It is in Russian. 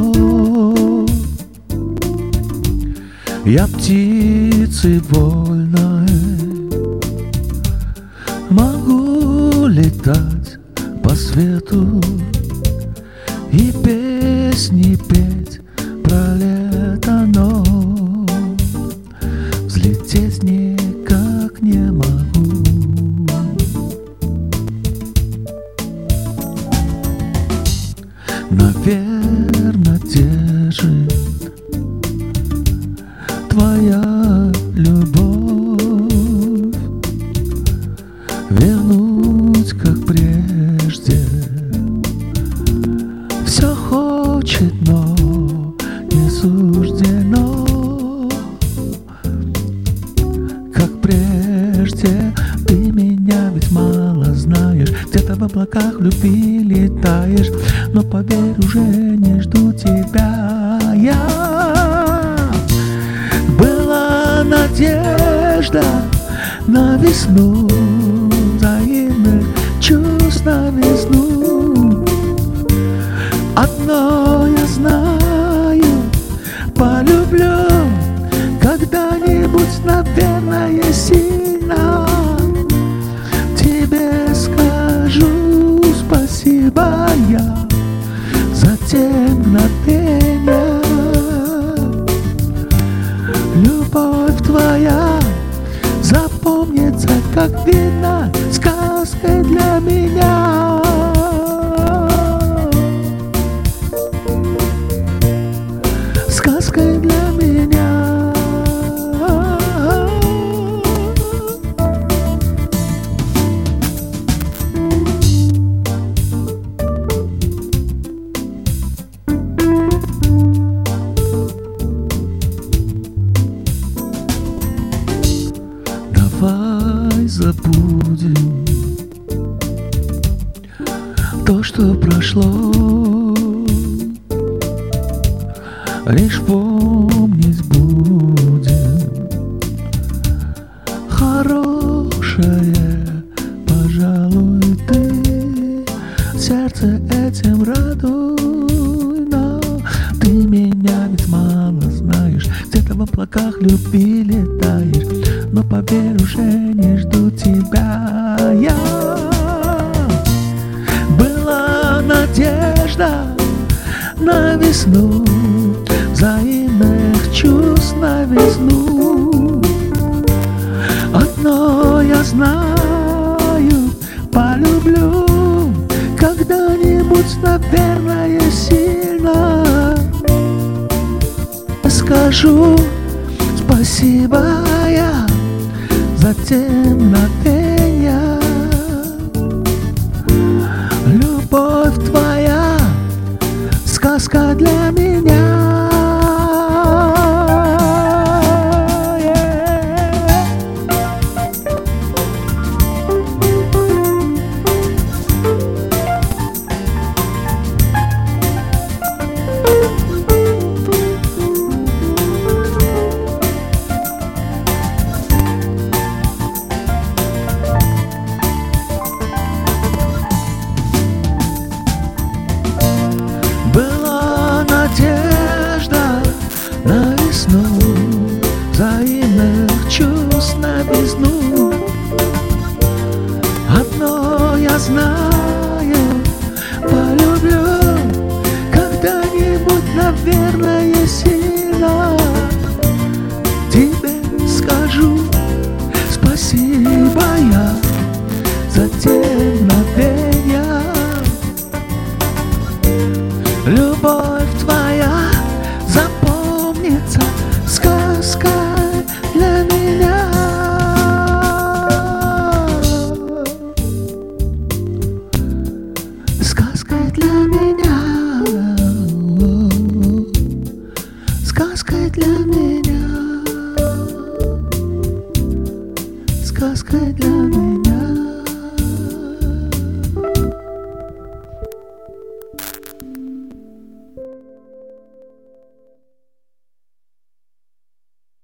Я птицей вольной, могу летать по свету и песни петь про лето, но взлететь никак не могу. Наверно, держит твоя любовь вернуть, как прежде. Все хочет, но не суждено, как прежде. Ты меня ведь мало знаешь, где-то в облаках любви летаешь, но поверь, уже не жду тебя я. Была надежда на весну, взаимных чувств на весну. Одно я знаю, полюблю когда-нибудь, наверное, сильно. Тебе скажу спасибо я за те мгновения. Любовь твоя запомнится, как вина, сказкой для меня. Сказкой для меня. Давай забудем то, что прошло, лишь помнить будем хорошее. Пожалуй, ты сердце этим радуй, но ты меня ведь мало знаешь, где-то в облаках любви летаешь, но поверь, уже не жду тебя я. Была надежда на весну, взаимных чувств на весну. Одно я знаю, полюблю когда-нибудь, наверное, сильно. Скажу спасибо я за те мгновения. Любовь твоя сказка для меня. Была надежда на весну, взаимных чувств на весну. Одно я знаю, полюблю когда-нибудь, наверное, сильно. Тебе скажу спасибо я за те мгновения. Любовь твоя запомнится сказкой для меня. Сказкой для меня. Сказкой для меня.